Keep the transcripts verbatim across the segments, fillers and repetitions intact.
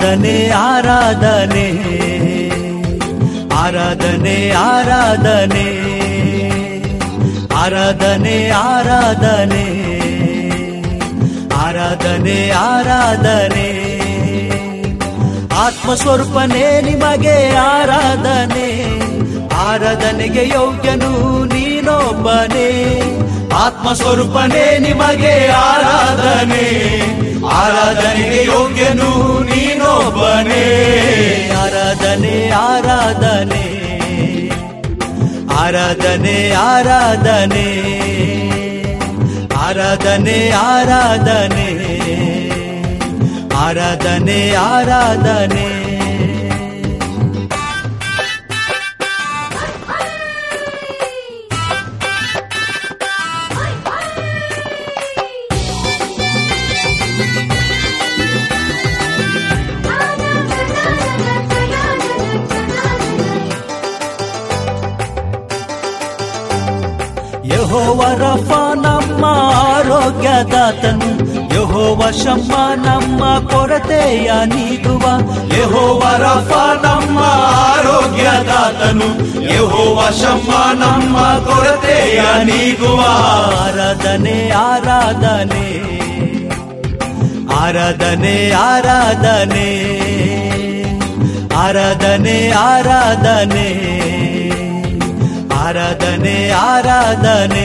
ಆರಾಧನೆ ಆರಾಧನೆ ಆರಾಧನೆ ಆರಾಧನೆ ಆರಾಧನೆ ಆರಾಧನೆ ಆರಾಧನೆ ಆರಾಧನೆ ಆತ್ಮಸ್ವರೂಪನೇ ನಿಮಗೆ ಆರಾಧನೆ ಆರಾಧನೆಗೆ ಯೋಗ್ಯನು ನೀನೊಬ್ಬನೇ ಆತ್ಮಸ್ವರೂಪನೇ ನಿಮಗೆ ಆರಾಧನೆ ಆರಾಧನೆಗೆ ಯೋಗ್ಯನು ನೀನೊಬ್ಬನೇ ಆರಾಧನೆ ಆರಾಧನೆ ಆರಾಧನೆ ಆರಾಧನೆ ಆರಾಧನೆ ಆರಾಧನೆ ಆರಾಧನೆ ಆರಾಧನೆ ಯೆಹೋವ ರಫಾ ನಮ್ಮ ಆರೋಗ್ಯದಾತನು ಯೆಹೋವ ಶಮ್ಮ ನಮ್ಮ ಕೊರತೆಯ ನೀಗುವ ಯೆಹೋವ ರಫಾ ನಮ್ಮ ಆರೋಗ್ಯದಾತನು ಯೆಹೋವ ಶಮ್ಮ ನಮ್ಮ ಕೊರತೆಯ ನೀಗುವ ಆರಾಧನೆ ಆರಾಧನೆ ಆರಾಧನೆ ಆರಾಧನೆ ಆರಾಧನೆ ಆರಾಧನೆ ಆರಾಧನೆ ಆರಾಧನೆ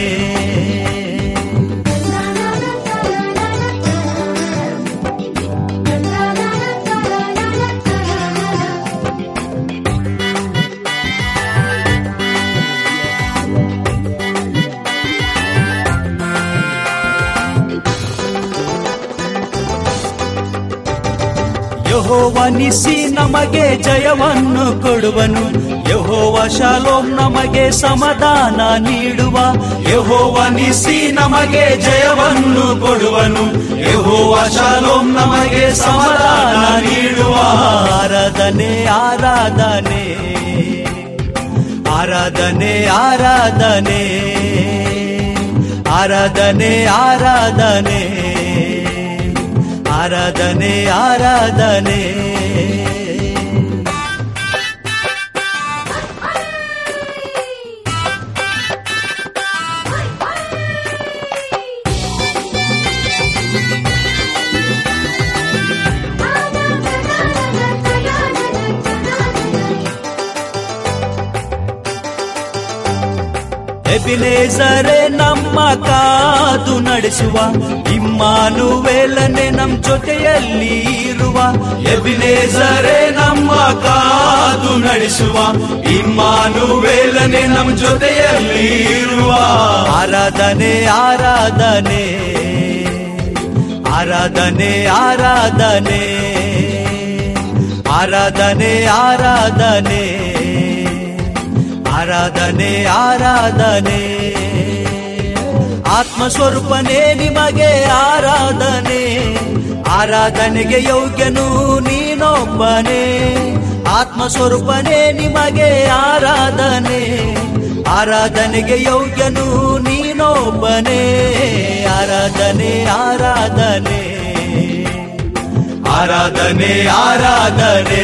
ಯೆಹೋವ ನಿಸಿ ನಮಗೆ ಜಯವನ್ನು ಕೊಡುವನು ಯೆಹೋವ ಶಾಲೋಮ್ ನಮಗೆ ಸಮಾಧಾನ ನೀಡುವ ಯೆಹೋವ ನಿಸಿ ನಮಗೆ ಜಯವನ್ನು ಕೊಡುವನು ಯೆಹೋವ ಶಾಲೋಮ್ ನಮಗೆ ಸಮಾಧಾನ ನೀಡುವ ಆರಾಧನೆ ಆರಾಧನೆ ಆರಾಧನೆ ಆರಾಧನೆ ಆರಾಧನೆ ಆರಾಧನೆ ಆರಾಧನೆ ಆರಾಧನೆ ಎಬಿನೇಜರೇ ನಮ್ಮ ಕಾದು ನಡೆಸುವ ಇಮ್ಮಾನುವೇಲನೆ ನಮ್ಮ ಜೊತೆಯಲ್ಲಿ ಇರುವ ಎಬಿನೇಜರೇ ನಮ್ಮ ಕಾದು ನಡೆಸುವ ಇಮ್ಮಾನುವೇಲನೆ ನಮ್ಮ ಜೊತೆಯಲ್ಲಿ ಇರುವ ಆರಾಧನೆ ಆರಾಧನೆ ಆರಾಧನೆ ಆರಾಧನೆ ಆರಾಧನೆ ಆರಾಧನೆ ಆರಾಧನೆ ಆರಾಧನೆ ಆತ್ಮಸ್ವರೂಪನೇ ನಿಮಗೆ ಆರಾಧನೆ ಆರಾಧನೆಗೆ ಯೋಗ್ಯನು ನೀನೊಬ್ಬನೇ ಆತ್ಮಸ್ವರೂಪನೇ ನಿಮಗೆ ಆರಾಧನೆ ಆರಾಧನೆಗೆ ಯೋಗ್ಯನು ನೀನೊಬ್ಬನೇ ಆರಾಧನೆ ಆರಾಧನೆ ಆರಾಧನೆ ಆರಾಧನೆ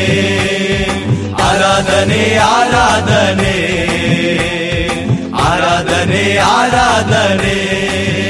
ಆರಾಧನೆ ಆರಾಧನೆ ಆರಾಧನೆ ಆರಾಧನೆ